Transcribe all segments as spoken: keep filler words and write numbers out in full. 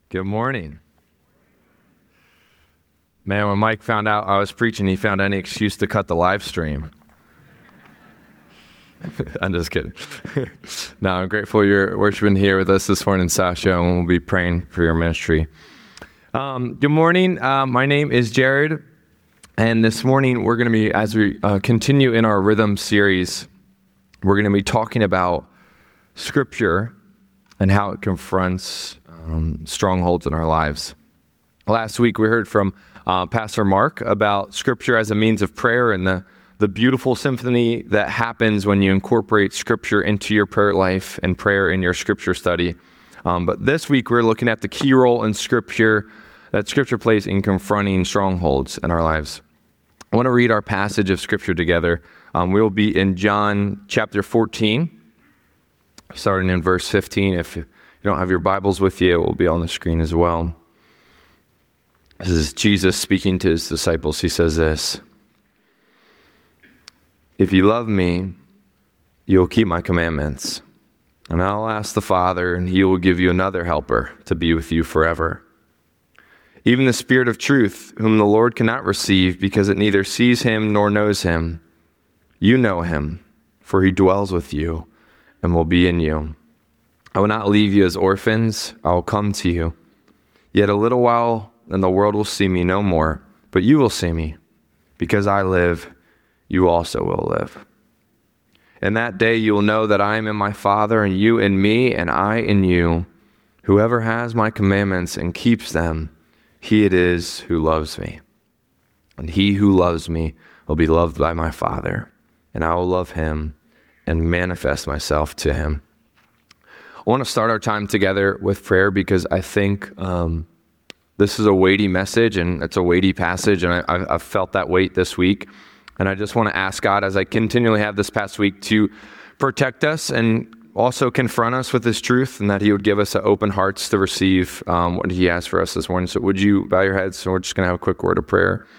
Good morning. Man, when Mike found out I was preaching, he found any excuse to cut the live stream. I'm just kidding. No, I'm grateful you're worshiping here with us this morning, Sasha, and we'll be praying for your ministry. Um, good morning. Uh, my name is Jared, and this morning we're going to be, as we uh, continue in our Rhythm series, we're going to be talking about Scripture and how it confronts um, strongholds in our lives. Last week we heard from uh, Pastor Mark about Scripture as a means of prayer and the, the beautiful symphony that happens when you incorporate Scripture into your prayer life and prayer in your Scripture study. Um, but this week we're looking at the key role in Scripture that Scripture plays in confronting strongholds in our lives. I want to read our passage of Scripture together. Um, we'll be in John chapter fourteen, starting in verse fifteen. If you don't have your Bibles with you, it will be on the screen as well. This is Jesus speaking to his disciples. He says this: "If you love me, you'll keep my commandments. And I'll ask the Father, and he will give you another helper to be with you forever. Even the Spirit of truth, whom the Lord cannot receive, because it neither sees him nor knows him. You know him, for he dwells with you and will be in you. I will not leave you as orphans. I will come to you. Yet a little while, and the world will see me no more. But you will see me. Because I live, you also will live. In that day you will know that I am in my Father, and you in me, and I in you. Whoever has my commandments and keeps them, he it is who loves me. And he who loves me will be loved by my Father, and I will love him and manifest myself to him." I want to start our time together with prayer because I think um, this is a weighty message and it's a weighty passage, and I, I've felt that weight this week. And I just want to ask God, as I continually have this past week, to protect us and also confront us with his truth, and that he would give us open hearts to receive um, what he has for us this morning. So would you bow your heads, and we're just going to have a quick word of prayer.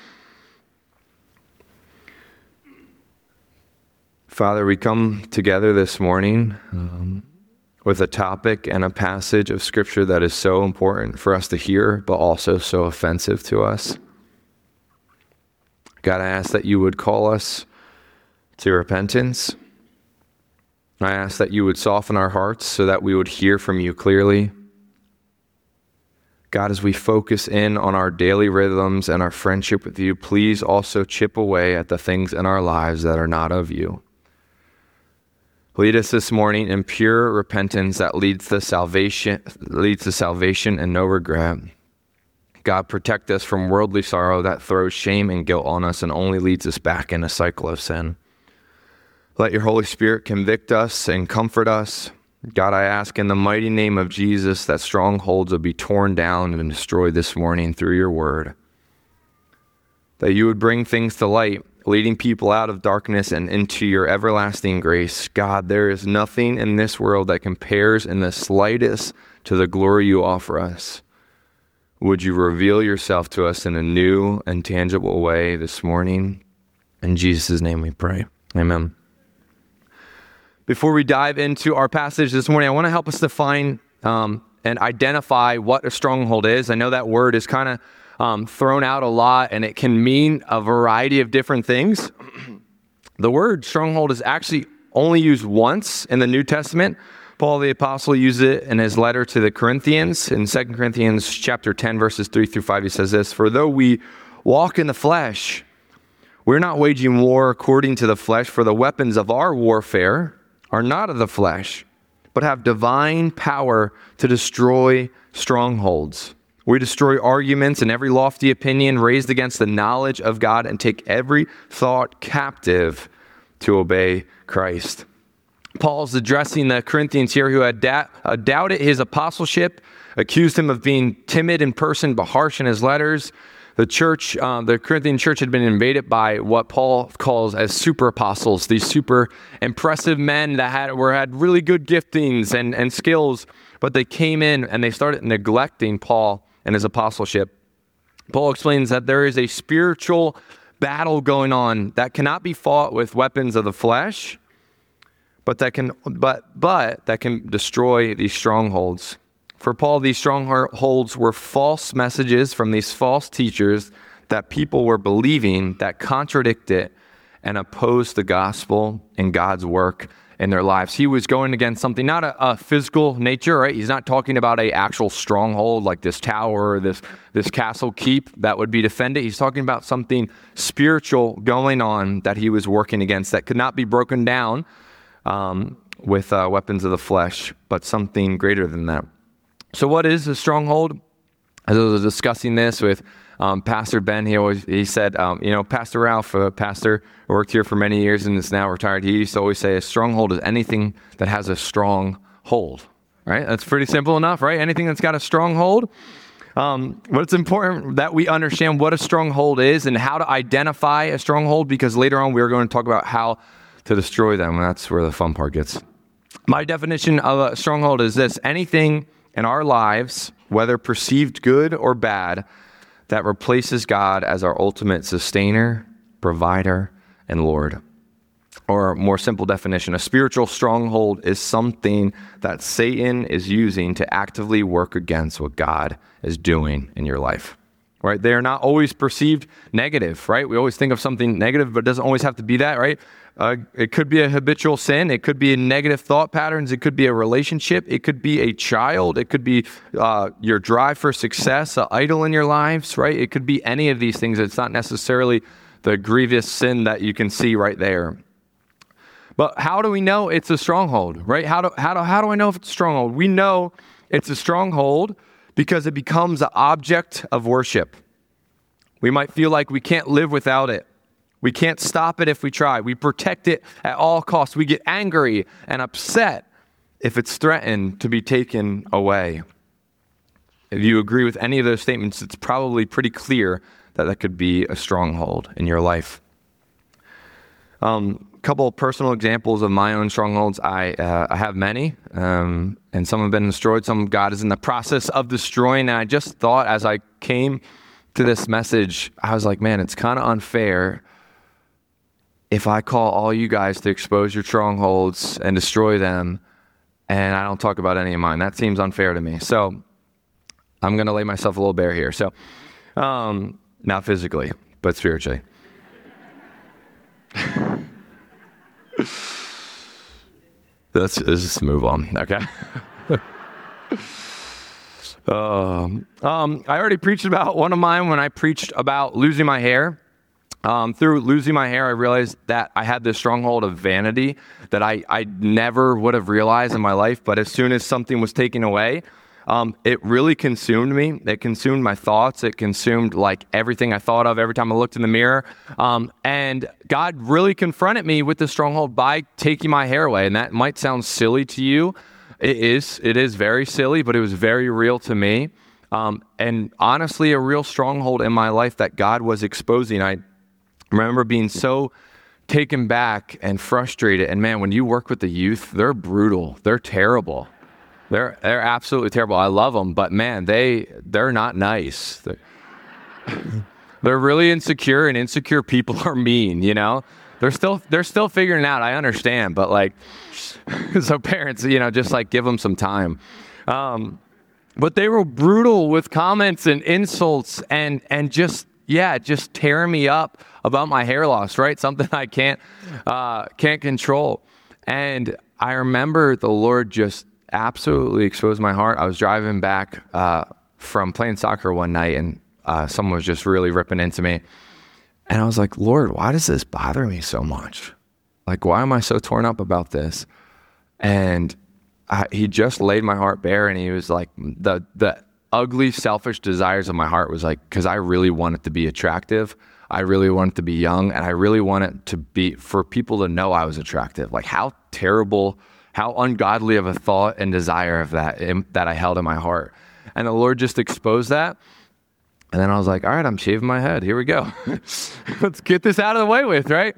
Father, we come together this morning um, with a topic and a passage of Scripture that is so important for us to hear, but also so offensive to us. God, I ask that you would call us to repentance. I ask that you would soften our hearts so that we would hear from you clearly. God, as we focus in on our daily rhythms and our friendship with you, please also chip away at the things in our lives that are not of you. Lead us this morning in pure repentance that leads to salvation, leads to salvation and no regret. God, protect us from worldly sorrow that throws shame and guilt on us and only leads us back in a cycle of sin. Let your Holy Spirit convict us and comfort us. God, I ask in the mighty name of Jesus that strongholds will be torn down and destroyed this morning through your word. That you would bring things to light, leading people out of darkness and into your everlasting grace. God, there is nothing in this world that compares in the slightest to the glory you offer us. Would you reveal yourself to us in a new and tangible way this morning? In Jesus' name we pray. Amen. Before we dive into our passage this morning, I want to help us define um, and identify what a stronghold is. I know that word is kind of um, thrown out a lot, and it can mean a variety of different things. The word stronghold is actually only used once in the New Testament. Paul the Apostle used it in his letter to the Corinthians. In Second Corinthians chapter ten, verses three through five, he says this: "For though we walk in the flesh, we're not waging war according to the flesh, for the weapons of our warfare are not of the flesh, but have divine power to destroy strongholds. We destroy arguments and every lofty opinion raised against the knowledge of God, and take every thought captive to obey Christ." Paul's addressing the Corinthians here who had da- uh, doubted his apostleship, accused him of being timid in person but harsh in his letters. The church, uh, the Corinthian church had been invaded by what Paul calls as super apostles, these super impressive men that had were had really good giftings and, and skills, but they came in and they started neglecting Paul and his apostleship. Paul explains that there is a spiritual battle going on that cannot be fought with weapons of the flesh, but that can but but that can destroy these strongholds. For Paul, these strongholds were false messages from these false teachers that people were believing that contradicted and opposed the gospel and God's work in their lives. He was going against something, not a, a physical nature, right? He's not talking about a actual stronghold like this tower or this, this castle keep that would be defended. He's talking about something spiritual going on that he was working against that could not be broken down um, with uh, weapons of the flesh, but something greater than that. So what is a stronghold? As I was discussing this with um, Pastor Ben, he always he said, um, you know, Pastor Ralph, a pastor, worked here for many years and is now retired. He used to always say a stronghold is anything that has a strong hold, right? That's pretty simple enough, right? Anything that's got a strong hold. Um, but it's important that we understand what a stronghold is and how to identify a stronghold, because later on we're going to talk about how to destroy them. And that's where the fun part gets. My definition of a stronghold is this: anything in our lives, whether perceived good or bad, that replaces God as our ultimate sustainer, provider, and Lord. Or a more simple definition, a spiritual stronghold is something that Satan is using to actively work against what God is doing in your life. Right? They are not always perceived negative, right? We always think of something negative, but it doesn't always have to be that, right? Uh, it could be a habitual sin. It could be a negative thought patterns. It could be a relationship. It could be a child. It could be uh, your drive for success, an idol in your lives, right? It could be any of these things. It's not necessarily the grievous sin that you can see right there. But how do we know it's a stronghold, right? How do, how do, how do I know if it's a stronghold? We know it's a stronghold because it becomes an object of worship. We might feel like we can't live without it. We can't stop it if we try. We protect it at all costs. We get angry and upset if it's threatened to be taken away. If you agree with any of those statements, it's probably pretty clear that that could be a stronghold in your life. Um, a couple of personal examples of my own strongholds. I uh, I have many, um, and some have been destroyed. Some God is in the process of destroying. And I just thought as I came to this message, I was like, man, it's kind of unfair if I call all you guys to expose your strongholds and destroy them, and I don't talk about any of mine. That seems unfair to me. So I'm going to lay myself a little bare here. So um, not physically, but spiritually. let's, let's just move on, okay? um, um, I already preached about one of mine when I preached about losing my hair. Um, through losing my hair, I realized that I had this stronghold of vanity that I, I never would have realized in my life. But as soon as something was taken away, um, it really consumed me. It consumed my thoughts. It consumed like everything I thought of every time I looked in the mirror. Um, and God really confronted me with this stronghold by taking my hair away. And that might sound silly to you. It is. It is very silly, but it was very real to me. Um, and honestly, a real stronghold in my life that God was exposing. I I remember being so taken back and frustrated. And man, when you work with the youth, they're brutal. They're terrible. They're they're absolutely terrible. I love them, but man, they they're not nice. They're, they're really insecure, and insecure people are mean. You know, they're still they're still figuring it out. I understand, but like, so parents, you know, just like give them some time. Um, but they were brutal with comments and insults, and and just. Yeah, just tearing me up about my hair loss, right? Something I can't uh, can't control. And I remember the Lord just absolutely exposed my heart. I was driving back uh, from playing soccer one night, and uh, someone was just really ripping into me. And I was like, Lord, why does this bother me so much? Like, why am I so torn up about this? And I, he just laid my heart bare, and he was like, the the ugly, selfish desires of my heart was like, because I really want it to be attractive. I really want it to be young, and I really want it to be for people to know I was attractive. Like how terrible, how ungodly of a thought and desire of that in, that I held in my heart. And the Lord just exposed that. And then I was like, all right, I'm shaving my head. Here we go. Let's get this out of the way with, right?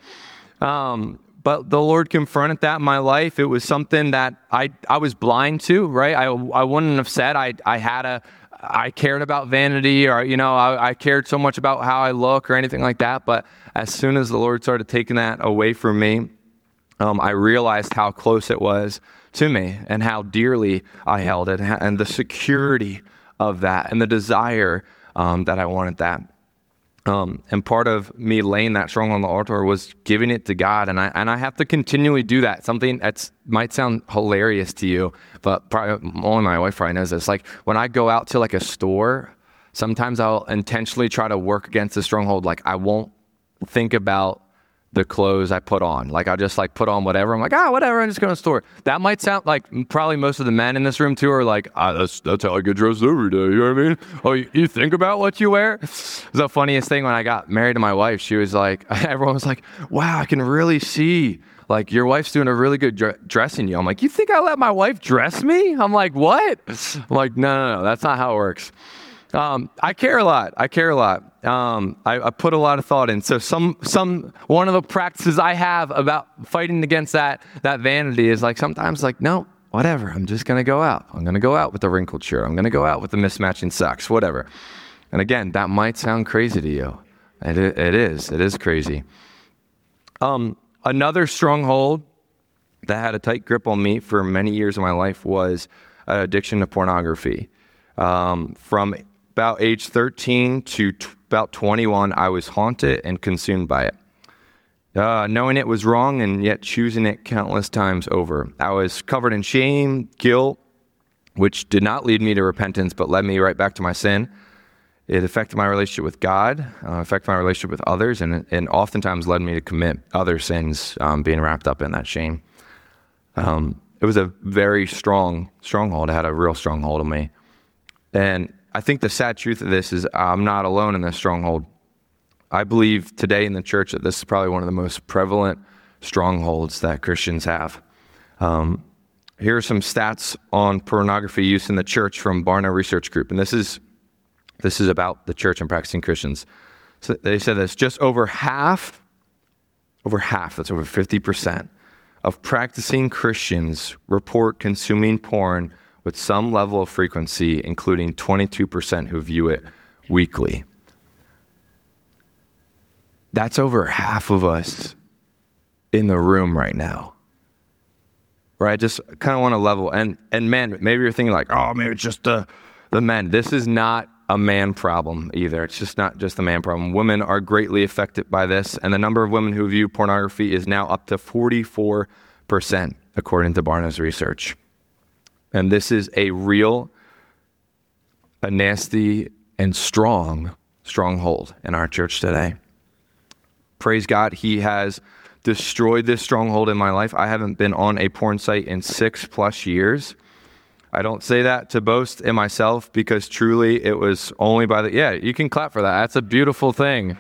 Um, but the Lord confronted that in my life. It was something that I, I was blind to, right? I, I wouldn't have said I, I had a, I cared about vanity, or, you know, I, I cared so much about how I look or anything like that. But as soon as the Lord started taking that away from me, um, I realized how close it was to me and how dearly I held it and the security of that and the desire um, that I wanted that. Um, and part of me laying that stronghold on the altar was giving it to God. And I and I have to continually do that. Something that might sound hilarious to you, but probably only my wife probably knows this. Like when I go out to like a store, sometimes I'll intentionally try to work against the stronghold. Like I won't think about the clothes I put on. Like I'll just like put on whatever. I'm like, ah, whatever, I'm just going to the store. That might sound like probably most of the men in this room too are like, ah, that's, that's how I get dressed every day. You know what I mean? Oh, you, you think about what you wear? The funniest thing when I got married to my wife, she was like, everyone was like, wow, I can really see like your wife's doing a really good dr- dressing you. I'm like, you think I let my wife dress me? I'm like, what? I'm like, no, no, no, that's not how it works. Um, I care a lot. I care a lot. Um, I, I put a lot of thought in. So some, some, one of the practices I have about fighting against that, that vanity is like, sometimes like, no, whatever. I'm just going to go out. I'm going to go out with the wrinkled shirt. I'm going to go out with the mismatching socks, whatever. And again, that might sound crazy to you. It, it is, it is crazy. Um, another stronghold that had a tight grip on me for many years of my life was uh, addiction to pornography. Um, from about age thirteen to t- about twenty-one, I was haunted and consumed by it. Uh, knowing it was wrong and yet choosing it countless times over. I was covered in shame, guilt, which did not lead me to repentance, but led me right back to my sin. It affected my relationship with God, uh, affected my relationship with others, and, and oftentimes led me to commit other sins, um, being wrapped up in that shame. Um, it was a very strong stronghold. It had a real stronghold on me. And I think the sad truth of this is I'm not alone in this stronghold. I believe today in the church that this is probably one of the most prevalent strongholds that Christians have. Um, here are some stats on pornography use in the church from Barna Research Group. And this is this is about the church and practicing Christians. So they said this, just over half, over half, that's over fifty percent of practicing Christians report consuming porn with some level of frequency, including twenty-two percent who view it weekly. That's over half of us in the room right now. Right? Just kind of want to level. And and man, maybe you're thinking like, oh, maybe it's just the, the men. This is not a man problem either. It's just not just a man problem. Women are greatly affected by this. And the number of women who view pornography is now up to forty-four percent, according to Barna's research. And this is a real, a nasty and strong stronghold in our church today. Praise God, he has destroyed this stronghold in my life. I haven't been on a porn site in six plus years. I don't say that to boast in myself because truly it was only by the, yeah, you can clap for that. That's a beautiful thing.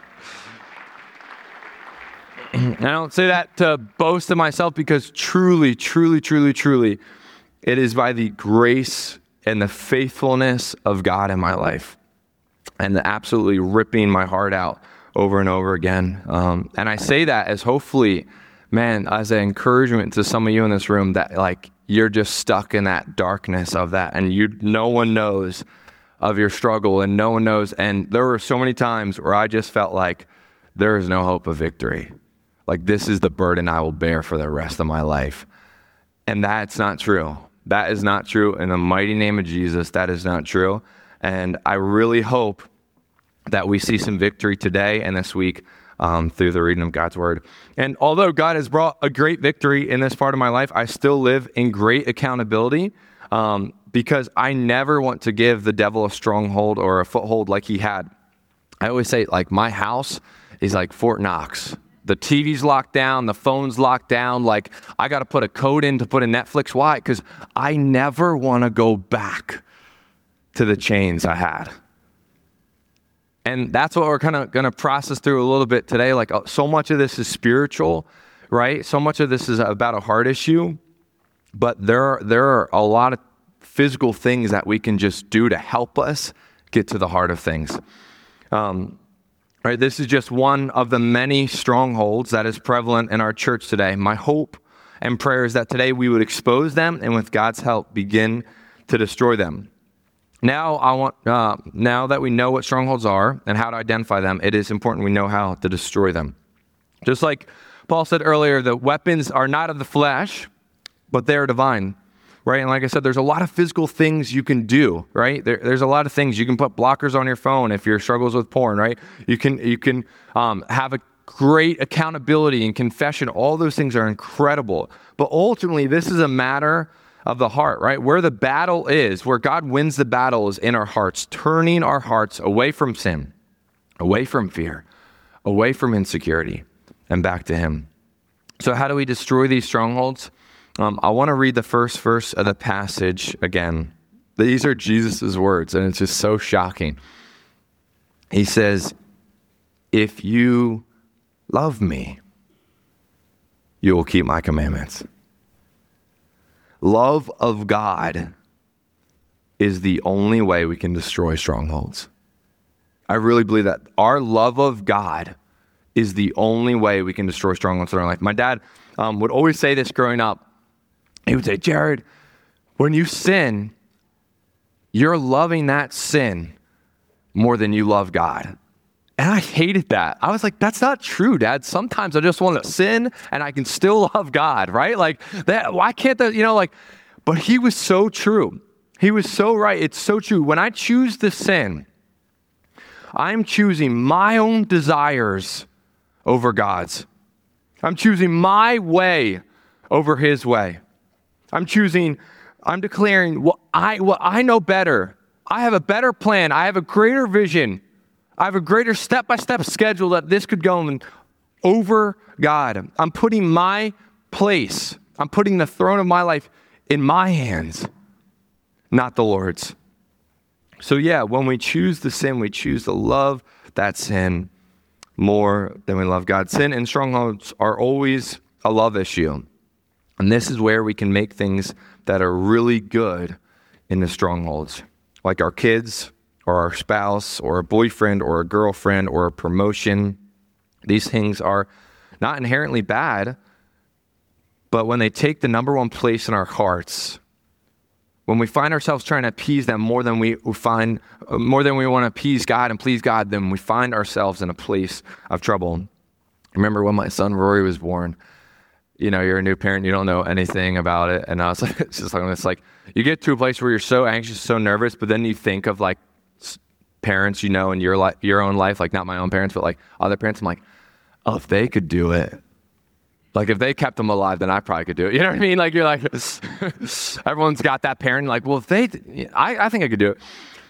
And I don't say that to boast in myself because truly, truly, truly, truly, it is by the grace and the faithfulness of God in my life and the absolutely ripping my heart out over and over again. Um, and I say that as hopefully, man, as an encouragement to some of you in this room that like you're just stuck in that darkness of that and you, no one knows of your struggle and no one knows. And there were so many times where I just felt like there is no hope of victory. Like this is the burden I will bear for the rest of my life. And that's not true. That is not true. In the mighty name of Jesus, that is not true. And I really hope that we see some victory today and this week um, through the reading of God's word. And although God has brought a great victory in this part of my life, I still live in great accountability um, because I never want to give the devil a stronghold or a foothold like he had. I always say, like, my house is like Fort Knox. The T V's locked down, the phone's locked down. Like, I got to put a code in to put in Netflix. Why? Because I never want to go back to the chains I had. And that's what we're kind of going to process through a little bit today. Like, so much of this is spiritual, right? So much of this is about a heart issue. But there are, there are a lot of physical things that we can just do to help us get to the heart of things. Um, Right, this is just one of the many strongholds that is prevalent in our church today. My hope and prayer is that today we would expose them and with God's help begin to destroy them. Now I want, uh, now that we know what strongholds are and how to identify them, it is important we know how to destroy them. Just like Paul said earlier, the weapons are not of the flesh, but they are divine, right? And like I said, there's a lot of physical things you can do, right? There, there's a lot of things. You can put blockers on your phone if your struggles with porn, right? You can you can um, have a great accountability and confession. All those things are incredible. But ultimately, this is a matter of the heart, right? Where the battle is, where God wins the battle is in our hearts, turning our hearts away from sin, away from fear, away from insecurity, and back to him. So how do we destroy these strongholds? Um, I want to read the first verse of the passage again. These are Jesus' words, and it's just so shocking. He says, if you love me, you will keep my commandments. Love of God is the only way we can destroy strongholds. I really believe that our love of God is the only way we can destroy strongholds in our life. My dad um, would always say this growing up. He would say, Jared, when you sin, you're loving that sin more than you love God. And I hated that. I was like, that's not true, Dad. Sometimes I just want to sin and I can still love God, right? Like that, why can't that, you know, like, but he was so true. He was so right. It's so true. When I choose to sin, I'm choosing my own desires over God's. I'm choosing my way over his way. I'm choosing, I'm declaring what I, what I know better. I have a better plan. I have a greater vision. I have a greater step-by-step schedule that this could go in over God. I'm putting my place, I'm putting the throne of my life in my hands, not the Lord's. So yeah, when we choose the sin, we choose to love that sin more than we love God. Sin and strongholds are always a love issue. And this is where we can make things that are really good in the strongholds, like our kids, or our spouse, or a boyfriend, or a girlfriend, or a promotion. These things are not inherently bad, but when they take the number one place in our hearts, when we find ourselves trying to appease them more than we find, more than we want to appease God and please God, then we find ourselves in a place of trouble. I remember when my son Rory was born. You know, you're a new parent, you don't know anything about it, and I was like, it's just like it's like you get to a place where you're so anxious, so nervous, but then you think of like parents, you know, in your life, your own life, like not my own parents, but like other parents. I'm like, oh, if they could do it, like if they kept them alive, then I probably could do it. You know what I mean? Like you're like, everyone's got that parent. Like, well, if they, I, I think I could do it,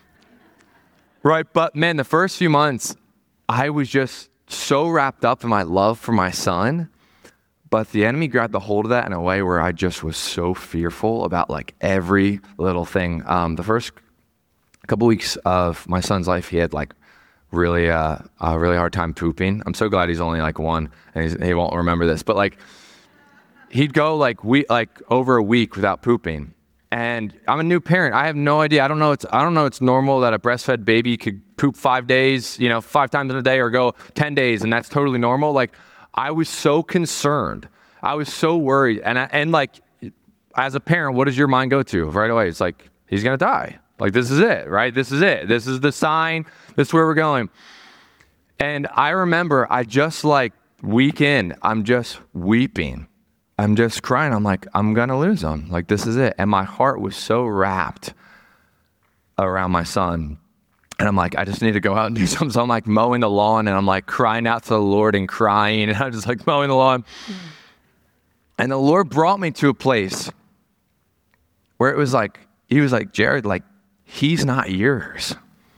right? But man, the first few months, I was just so wrapped up in my love for my son, but the enemy grabbed the hold of that in a way where I just was so fearful about like every little thing. Um, the first couple weeks of my son's life, he had like really uh, a really hard time pooping. I'm so glad he's only like one and he's, he won't remember this, but like he'd go like we like over a week without pooping. And I'm a new parent. I have no idea. I don't know. It's I don't know. It's normal that a breastfed baby could poop five days, you know, five times in a day, or go ten days, and that's totally normal. Like I was so concerned. I was so worried, and I, and like as a parent, what does your mind go to right away? It's like he's gonna die. Like, this is it, right? This is it. This is the sign. This is where we're going. And I remember I just like week in, I'm just weeping. I'm just crying. I'm like, I'm going to lose him. Like, this is it. And my heart was so wrapped around my son. And I'm like, I just need to go out and do something. So I'm like mowing the lawn and I'm like crying out to the Lord and crying. And I'm just like mowing the lawn. And the Lord brought me to a place where it was like, he was like, Jared, like, he's not yours.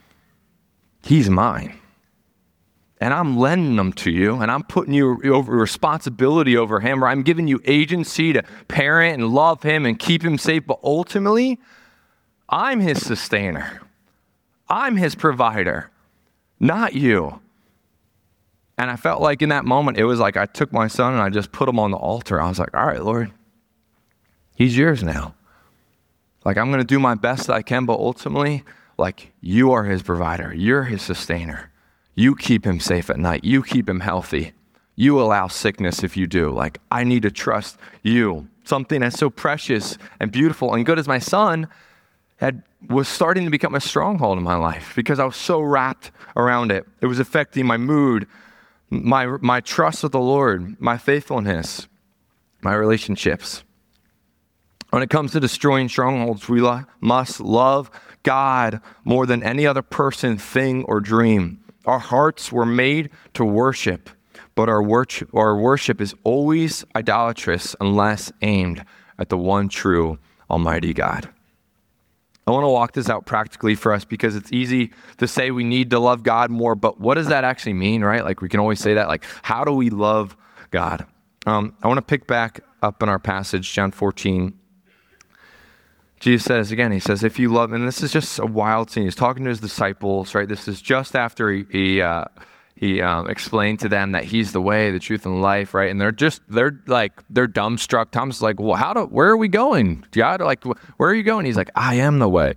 He's mine. And I'm lending them to you, and I'm putting you over responsibility over him, or I'm giving you agency to parent and love him and keep him safe. But ultimately, I'm his sustainer. I'm his provider, not you. And I felt like in that moment, it was like I took my son and I just put him on the altar. I was like, all right, Lord, he's yours now. Like, I'm going to do my best that I can, but ultimately, like, you are his provider. You're his sustainer. You keep him safe at night. You keep him healthy. You allow sickness if you do. Like, I need to trust you. Something that's so precious and beautiful and good as my son had was starting to become a stronghold in my life because I was so wrapped around it. It was affecting my mood, my my trust with the Lord, my faithfulness, my relationships. When it comes to destroying strongholds, we lo- must love God more than any other person, thing, or dream. Our hearts were made to worship, but our, wor- our worship is always idolatrous unless aimed at the one true Almighty God. I want to walk this out practically for us because it's easy to say we need to love God more, but what does that actually mean, right? Like we can always say that, like how do we love God? Um, I want to pick back up in our passage, John fourteen. Jesus says again, he says, if you love, and this is just a wild scene. He's talking to his disciples, right? This is just after he he, uh, he um, explained to them that he's the way, the truth, and the life, right? And they're just, they're like, they're dumbstruck. Thomas is like, well, how do, where are we going? God, like, where are you going? He's like, I am the way.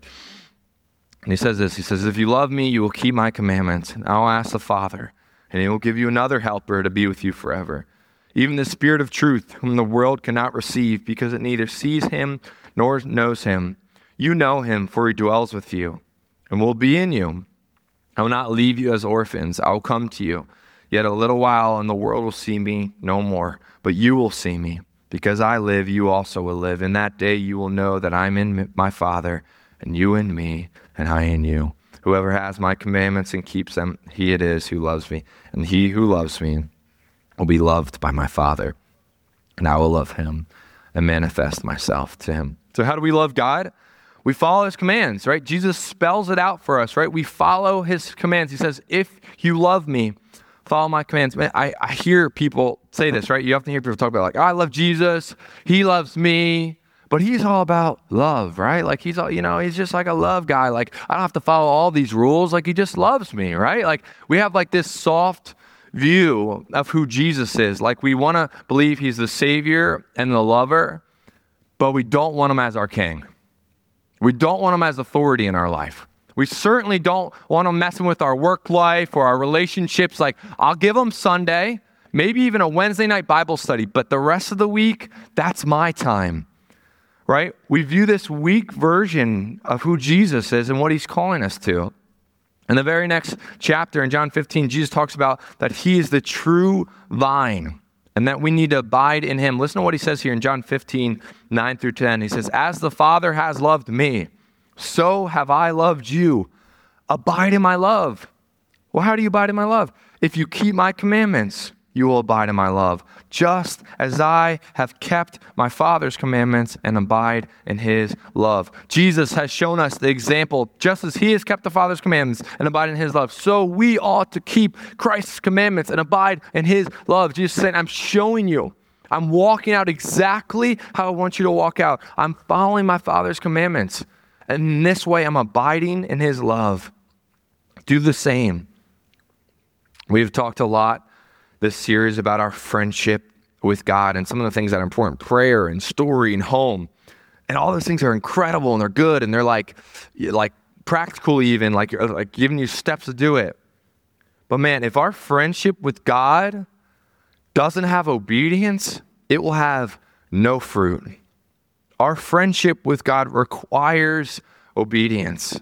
And he says this, he says, if you love me, you will keep my commandments. And I'll ask the Father, and he will give you another helper to be with you forever. Even the Spirit of truth, whom the world cannot receive, because it neither sees him nor knows him. You know him, for he dwells with you and will be in you. I will not leave you as orphans. I will come to you. Yet a little while, and the world will see me no more. But you will see me. Because I live, you also will live. In that day you will know that I'm in my Father, and you in me, and I in you. Whoever has my commandments and keeps them, he it is who loves me. And he who loves me will be loved by my Father. And I will love him and manifest myself to him. So how do we love God? We follow his commands, right? Jesus spells it out for us, right? We follow his commands. He says, if you love me, follow my commands. Man, I, I hear people say this, right? You often hear people talk about like, oh, I love Jesus. He loves me. But he's all about love, right? Like he's all, you know, he's just like a love guy. Like I don't have to follow all these rules. Like he just loves me, right? Like we have like this soft view of who Jesus is. Like we want to believe he's the Savior and the lover, but we don't want him as our king. We don't want him as authority in our life. We certainly don't want him messing with our work life or our relationships. Like I'll give him Sunday, maybe even a Wednesday night Bible study, but the rest of the week, that's my time, right? We view this weak version of who Jesus is and what he's calling us to. In the very next chapter in John fifteen, Jesus talks about that he is the true vine and that we need to abide in him. Listen to what he says here in John fifteen, nine through ten. He says, as the Father has loved me, so have I loved you. Abide in my love. Well, how do you abide in my love? If you keep my commandments, you will abide in my love, just as I have kept my Father's commandments and abide in his love. Jesus has shown us the example, just as he has kept the Father's commandments and abide in his love, so we ought to keep Christ's commandments and abide in his love. Jesus said, I'm showing you. I'm walking out exactly how I want you to walk out. I'm following my Father's commandments. And in this way, I'm abiding in his love. Do the same. We've talked a lot this series about our friendship with God and some of the things that are important, prayer and story and home. And all those things are incredible and they're good and they're like, like practical even, like, like giving you steps to do it. But man, if our friendship with God doesn't have obedience, it will have no fruit. Our friendship with God requires obedience.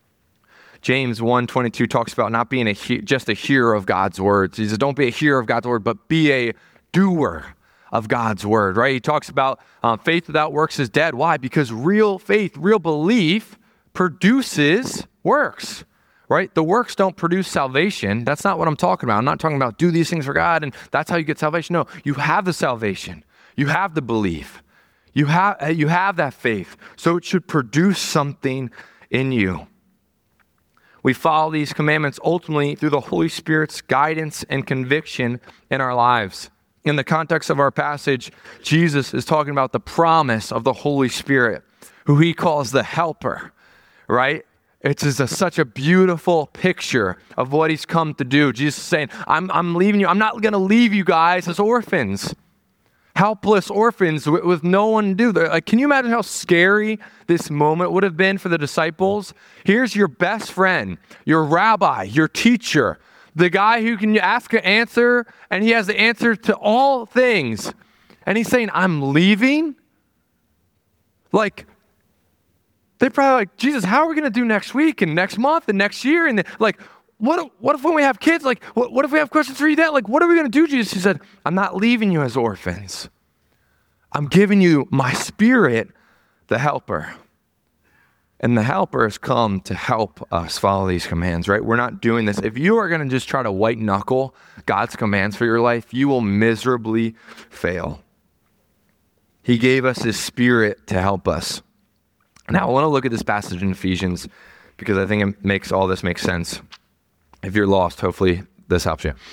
James one twenty-two talks about not being a he- just a hearer of God's words. He says, don't be a hearer of God's word, but be a doer of God's word, right? He talks about um, faith without works is dead. Why? Because real faith, real belief produces works, right? The works don't produce salvation. That's not what I'm talking about. I'm not talking about do these things for God and that's how you get salvation. No, you have the salvation. You have the belief. You have, you have that faith. So it should produce something in you. We follow these commandments ultimately through the Holy Spirit's guidance and conviction in our lives. In the context of our passage, Jesus is talking about the promise of the Holy Spirit, who he calls the helper, right? It's just a, such a beautiful picture of what he's come to do. Jesus is saying, I'm, I'm leaving you. I'm not going to leave you guys as orphans. Helpless orphans with, with no one to do. They're like, can you imagine how scary this moment would have been for the disciples? Here's your best friend, your rabbi, your teacher, the guy who can ask an answer, and he has the answer to all things. And he's saying, I'm leaving? Like, they're probably like, Jesus, how are we going to do next week and next month and next year? And like, What if, what if when we have kids, like, what, what if we have questions for you then? Like, what are we going to do, Jesus? He said, I'm not leaving you as orphans. I'm giving you my spirit the helper. And the helper has come to help us follow these commands, right? We're not doing this. If you are going to just try to white knuckle God's commands for your life, you will miserably fail. He gave us his Spirit to help us. Now, I want to look at this passage in Ephesians because I think it makes all this make sense. If you're lost, hopefully this helps you.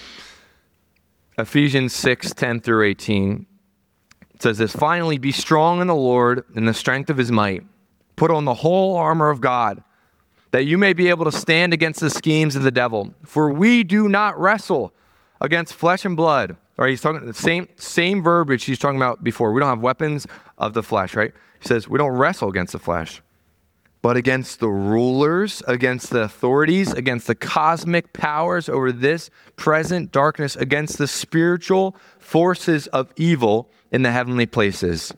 Ephesians six, ten through eighteen says this, finally, be strong in the Lord and the strength of his might. Put on the whole armor of God, that you may be able to stand against the schemes of the devil. For we do not wrestle against flesh and blood. All right, he's talking the same same verbiage he's talking about before. We don't have weapons of the flesh, right? He says we don't wrestle against the flesh, but against the rulers, against the authorities, against the cosmic powers over this present darkness, against the spiritual forces of evil in the heavenly places.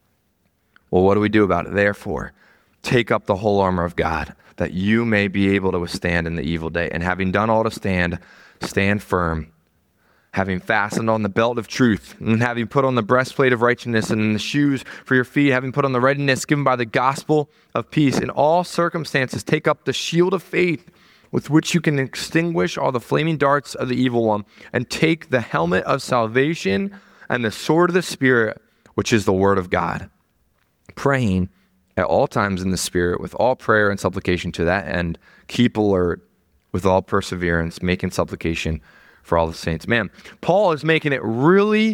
Well, what do we do about it? Therefore, take up the whole armor of God, that you may be able to withstand in the evil day. And having done all to stand, stand firm, having fastened on the belt of truth, and having put on the breastplate of righteousness, and the shoes for your feet, having put on the readiness given by the gospel of peace. In all circumstances, take up the shield of faith, with which you can extinguish all the flaming darts of the evil one, and take the helmet of salvation and the sword of the Spirit, which is the word of God, praying at all times in the Spirit with all prayer and supplication. To that end, keep alert with all perseverance, making supplication for all the saints. Man, Paul is making it really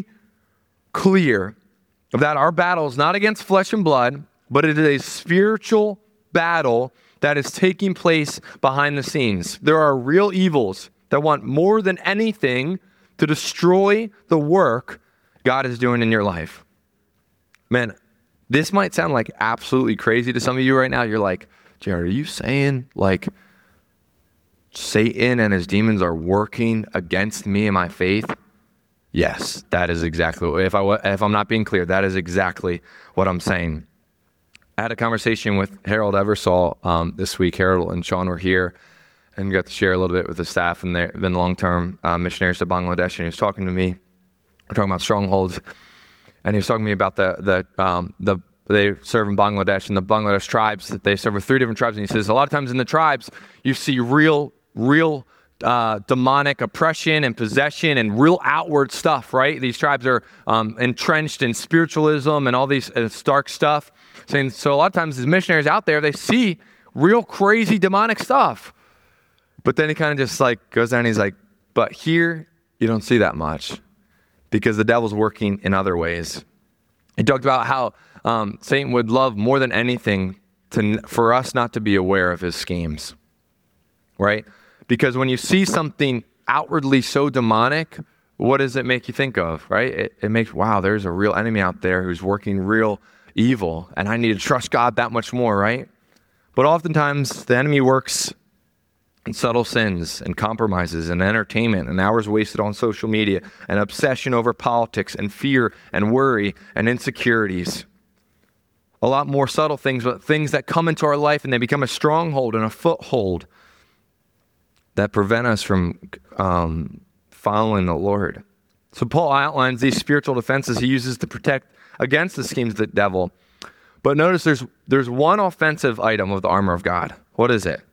clear that our battle is not against flesh and blood, but it is a spiritual battle that is taking place behind the scenes. There are real evils that want more than anything to destroy the work God is doing in your life. Man, this might sound like absolutely crazy to some of you right now. You're like, Jared, are you saying like Satan and his demons are working against me and my faith? Yes, that is exactly what, if, I, if I'm not being clear, that is exactly what I'm saying. I had a conversation with Harold Eversole um, this week. Harold and Sean were here and got to share a little bit with the staff, and they've been long-term uh, missionaries to Bangladesh, and he was talking to me. We're talking about strongholds. And he was talking to me about the, the, um, the, they serve in Bangladesh, and the Bangladesh tribes, that they serve with three different tribes. And he says, a lot of times in the tribes, you see real, real uh, demonic oppression and possession and real outward stuff, right? These tribes are um, entrenched in spiritualism and all these uh, stark stuff. Saying, so a lot of times as missionaries out there, they see real crazy demonic stuff. But then he kind of just like goes down and he's like, but here you don't see that much, because the devil's working in other ways. He talked about how um, Satan would love more than anything to, for us not to be aware of his schemes, right? Because when you see something outwardly so demonic, what does it make you think of, right? It, it makes, wow, there's a real enemy out there who's working real evil, and I need to trust God that much more, right? But oftentimes, the enemy works and subtle sins and compromises and entertainment and hours wasted on social media and obsession over politics and fear and worry and insecurities. A lot more subtle things, but things that come into our life and they become a stronghold and a foothold that prevent us from um, following the Lord. So Paul outlines these spiritual defenses he uses to protect against the schemes of the devil. But notice there's there's one offensive item of the armor of God. What is it?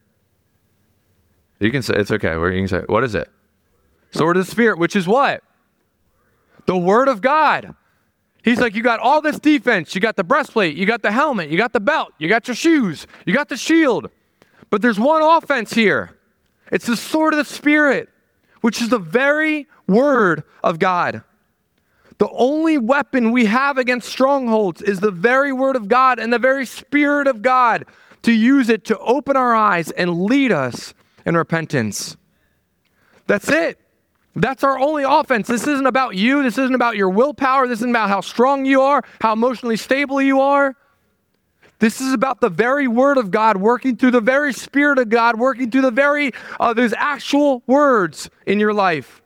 You can say, it's okay. You can say, what is it? Sword of the Spirit, which is what? The Word of God. He's like, you got all this defense. You got the breastplate. You got the helmet. You got the belt. You got your shoes. You got the shield. But there's one offense here. It's the sword of the Spirit, which is the very Word of God. The only weapon we have against strongholds is the very Word of God and the very Spirit of God, to use it to open our eyes and lead us in repentance. That's it. That's our only offense. This isn't about you. This isn't about your willpower. This isn't about how strong you are, how emotionally stable you are. This is about the very Word of God working through the very Spirit of God, working through the very, uh, there's actual words in your life.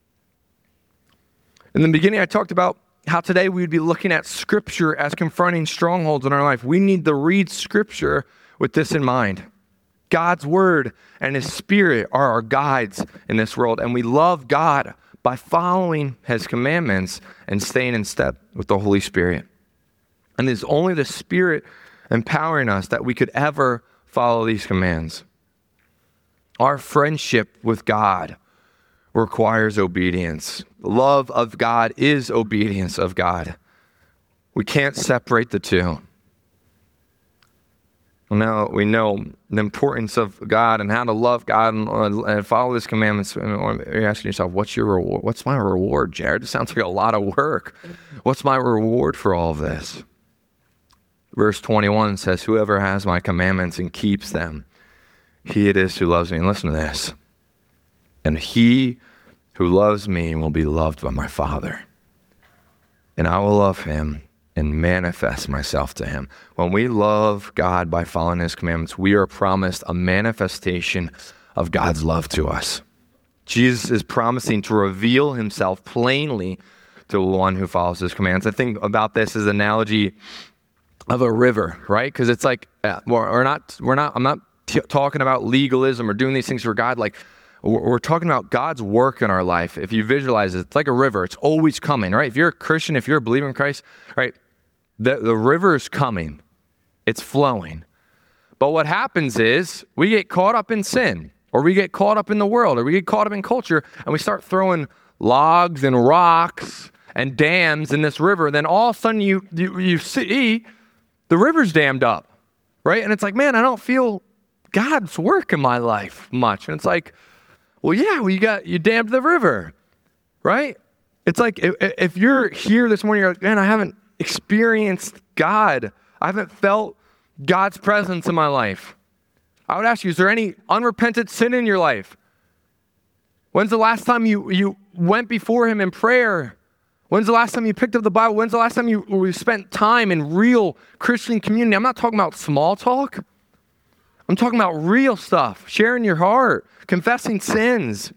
In the beginning, I talked about how today we would be looking at Scripture as confronting strongholds in our life. We need to read Scripture with this in mind. God's Word and His Spirit are our guides in this world, and we love God by following His commandments and staying in step with the Holy Spirit. And it's only the Spirit empowering us that we could ever follow these commands. Our friendship with God requires obedience. Love of God is obedience of God. We can't separate the two. Now we know the importance of God and how to love God and, and follow His commandments. You're asking yourself, what's your reward? What's my reward, Jared? It sounds like a lot of work. What's my reward for all of this? Verse twenty-one says, whoever has my commandments and keeps them, he it is who loves me. And listen to this. And he who loves me will be loved by my Father. And I will love him and manifest myself to him. When we love God by following His commandments, we are promised a manifestation of God's love to us. Jesus is promising to reveal Himself plainly to the one who follows His commands. I think about this as an analogy of a river, right? Because it's like, we're not, we're not, I'm not t- talking about legalism or doing these things for God. Like, we're talking about God's work in our life. If you visualize it, it's like a river. It's always coming, right? If you're a Christian, if you're a believer in Christ, right, the, the river is coming. It's flowing. But what happens is we get caught up in sin, or we get caught up in the world, or we get caught up in culture, and we start throwing logs and rocks and dams in this river. Then all of a sudden you, you, you see the river's dammed up, right? And it's like, man, I don't feel God's work in my life much. And it's like, well, yeah, well, you got, you dammed the river, right? It's like, if, if you're here this morning, you're like, man, I haven't experienced God. I haven't felt God's presence in my life. I would ask you, is there any unrepentant sin in your life? When's the last time you, you went before Him in prayer? When's the last time you picked up the Bible? When's the last time you, you spent time in real Christian community? I'm not talking about small talk. I'm talking about real stuff, sharing your heart, confessing sins.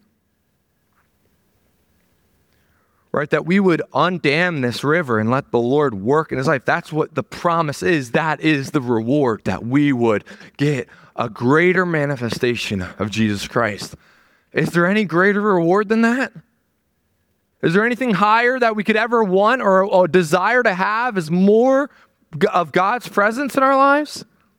Right? That we would undam this river and let the Lord work in His life. That's what the promise is. That is the reward, that we would get a greater manifestation of Jesus Christ. Is there any greater reward than that? Is there anything higher that we could ever want or, or desire to have is more of God's presence in our lives?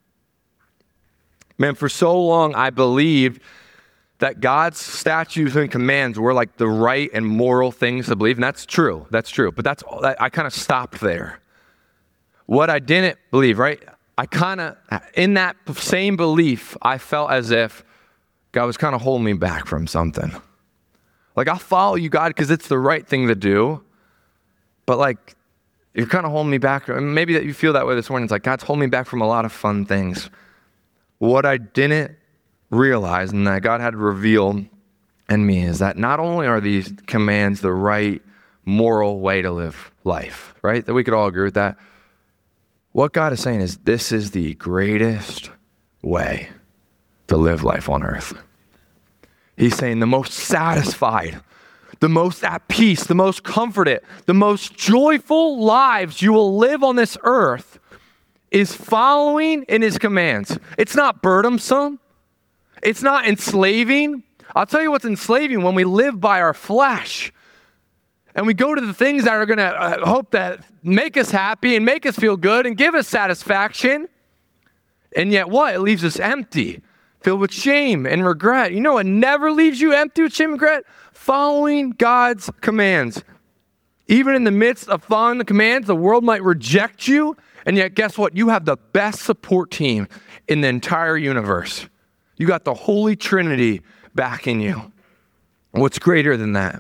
Man, for so long, I believed that God's statutes and commands were like the right and moral things to believe. And that's true. That's true. But that's I, I kind of stopped there. What I didn't believe, right? I kind of, in that same belief, I felt as if God was kind of holding me back from something. Like, I'll follow you, God, because it's the right thing to do. But like, you're kind of holding me back. Maybe that you feel that way this morning. It's like, God's holding me back from a lot of fun things. What I didn't realize and that God had revealed in me is that not only are these commands the right moral way to live life, right? That we could all agree with that. What God is saying is this is the greatest way to live life on earth. He's saying the most satisfied, the most at peace, the most comforted, the most joyful lives you will live on this earth is following in His commands. It's not burdensome. It's not enslaving. I'll tell you what's enslaving: when we live by our flesh and we go to the things that are going to uh, hope that make us happy and make us feel good and give us satisfaction. And yet what? It leaves us empty, filled with shame and regret. You know what never leaves you empty with shame and regret? Following God's commands. Even in the midst of following the commands, the world might reject you. And yet, guess what? You have the best support team in the entire universe. You got the Holy Trinity backing you. What's greater than that?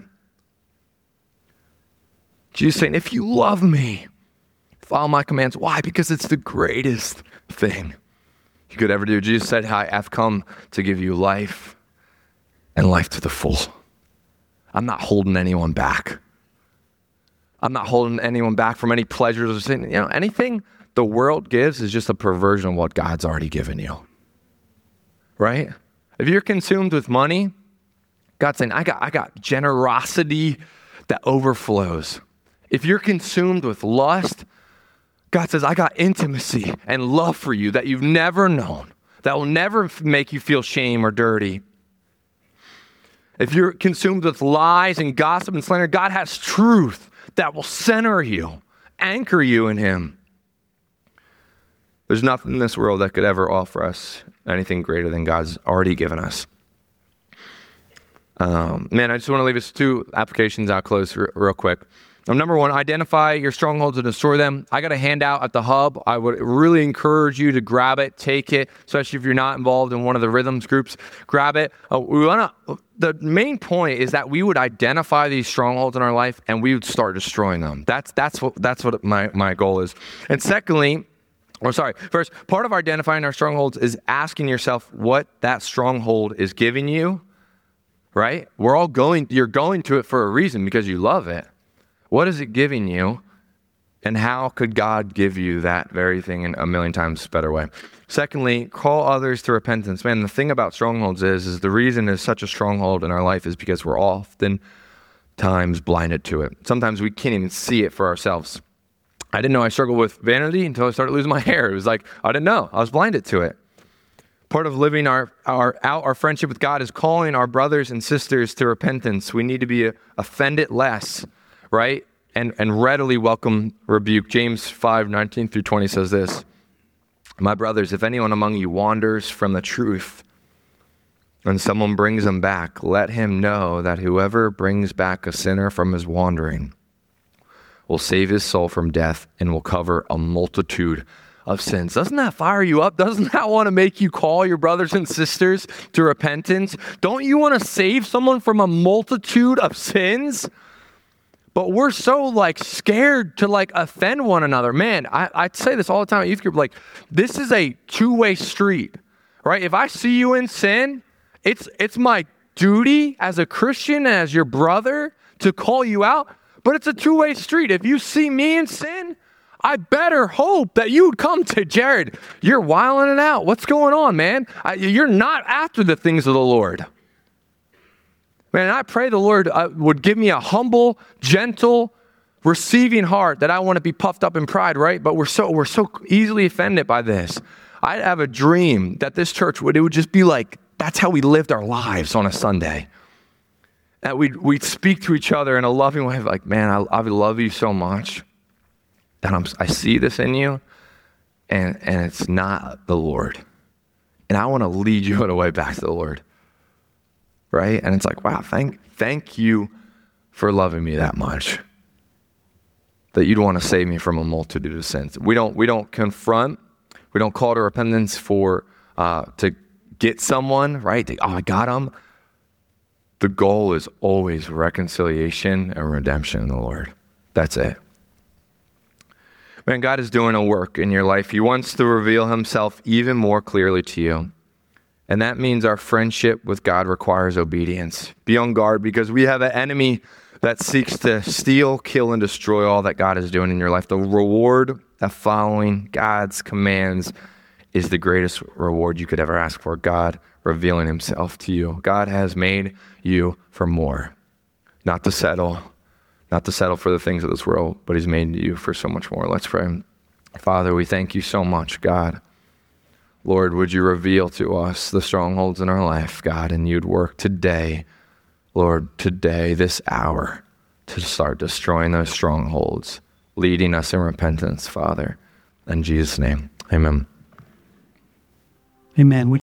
Jesus saying, if you love me, follow my commands. Why? Because it's the greatest thing you could ever do. Jesus said, hi, I've come to give you life and life to the full. I'm not holding anyone back. I'm not holding anyone back from any pleasures or sin. You know, anything the world gives is just a perversion of what God's already given you. Right? If you're consumed with money, God's saying, I got, I got generosity that overflows. If you're consumed with lust, God says, I got intimacy and love for you that you've never known, that will never make you feel shame or dirty. If you're consumed with lies and gossip and slander, God has truth that will center you, anchor you in Him. There's nothing in this world that could ever offer us anything greater than God's already given us. Um, man, I just want to leave us two applications. I'll close r- real quick. Um, number one, identify your strongholds and destroy them. I got a handout at the hub. I would really encourage you to grab it, take it, especially if you're not involved in one of the rhythms groups. Grab it. Uh, we want to. The main point is that we would identify these strongholds in our life and we would start destroying them. That's that's what that's what my my goal is. And secondly, or sorry, first, part of identifying our strongholds is asking yourself what that stronghold is giving you. Right? We're all going. You're going to it for a reason because you love it. What is it giving you? And how could God give you that very thing in a million times better way? Secondly, call others to repentance. Man, the thing about strongholds is, is the reason it's such a stronghold in our life is because we're often times blinded to it. Sometimes we can't even see it for ourselves. I didn't know I struggled with vanity until I started losing my hair. It was like, I didn't know. I was blinded to it. Part of living our, our out our friendship with God is calling our brothers and sisters to repentance. We need to be offended less, right? And and readily welcome rebuke. James five, nineteen through twenty says this, "My brothers, if anyone among you wanders from the truth and someone brings him back, let him know that whoever brings back a sinner from his wandering will save his soul from death and will cover a multitude of sins." Doesn't that fire you up? Doesn't that want to make you call your brothers and sisters to repentance? Don't you want to save someone from a multitude of sins? But we're so like scared to like offend one another. Man, I, I say this all the time at youth group, like this is a two-way street, right? If I see you in sin, it's it's my duty as a Christian, as your brother, to call you out. But it's a two-way street. If you see me in sin, I better hope that you would come to Jared. You're wilding it out. What's going on, man? I, you're not after the things of the Lord. Man, I pray the Lord uh, would give me a humble, gentle, receiving heart that I want to be puffed up in pride, right? But we're so we're so easily offended by this. I have a dream that this church would, it would just be like, that's how we lived our lives on a Sunday. That we'd, we'd speak to each other in a loving way, like, man, I, I love you so much. And I'm, I see this in you, and, and it's not the Lord. And I want to lead you in a way back to the Lord, right? And it's like, wow, thank thank you for loving me that much, that you'd want to save me from a multitude of sins. We don't we don't confront, we don't call to repentance for uh, to get someone, right? To, oh, I got him. The goal is always reconciliation and redemption in the Lord. That's it. Man, God is doing a work in your life. He wants to reveal himself even more clearly to you. And that means our friendship with God requires obedience. Be on guard because we have an enemy that seeks to steal, kill, and destroy all that God is doing in your life. The reward of following God's commands is the greatest reward you could ever ask for. God revealing himself to you. God has made you for more, not to settle. Not to settle for the things of this world, but he's made you for so much more. Let's pray. Father, we thank you so much, God. Lord, would you reveal to us the strongholds in our life, God, and you'd work today, Lord, today, this hour, to start destroying those strongholds, leading us in repentance, Father. In Jesus' name, amen. Amen.